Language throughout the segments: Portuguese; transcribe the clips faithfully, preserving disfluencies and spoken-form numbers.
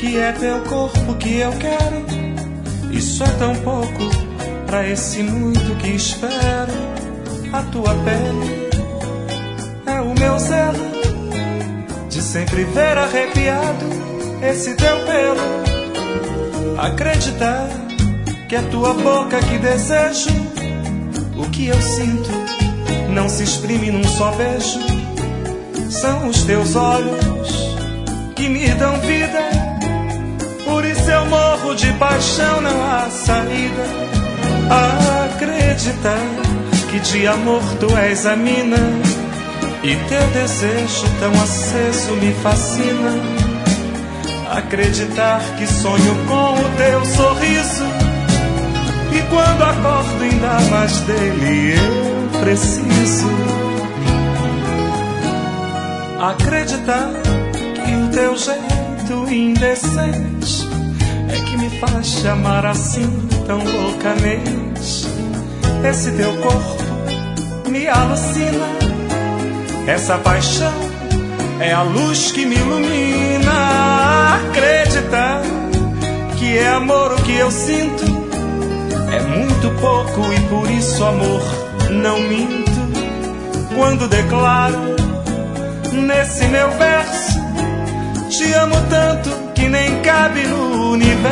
que é teu corpo que eu quero. Isso é tão pouco pra esse muito que espero. A tua pele é o meu zelo de sempre ver arrepiado esse teu pelo. Acreditar que é tua boca que desejo. O que eu sinto não se exprime num só beijo. São os teus olhos que me dão vida. Por isso eu morro de paixão, não há saída. Acreditar que de amor tu és a mina, e teu desejo tão aceso me fascina. Acreditar que sonho com o teu sorriso, e quando acordo ainda mais dele eu preciso. Acreditar que o teu jeito indecente é que me faz te amar assim tão loucamente. Esse teu corpo me alucina. Essa paixão é a luz que me ilumina. Acreditar que é amor o que eu sinto é muito pouco e por isso, amor, não minto quando declaro nesse meu verso: te amo tanto que nem cabe no universo.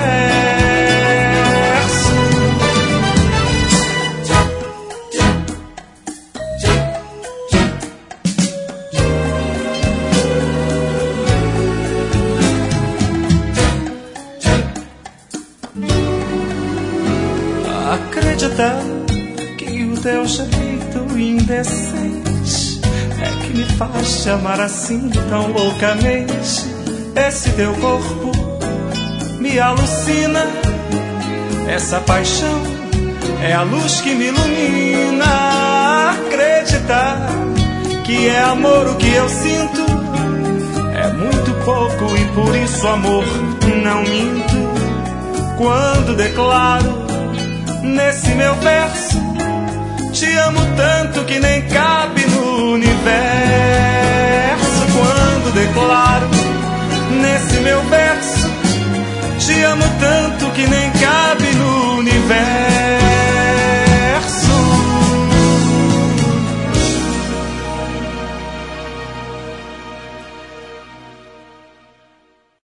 Acreditar que o teu jeito indecente é que me faz te amar assim tão loucamente. Esse teu corpo me alucina. Essa paixão é a luz que me ilumina. Acreditar que é amor o que eu sinto é muito pouco e por isso, amor, não minto quando declaro nesse meu verso: te amo tanto que nem cabe no universo. Quando declaro nesse meu verso: te amo tanto que nem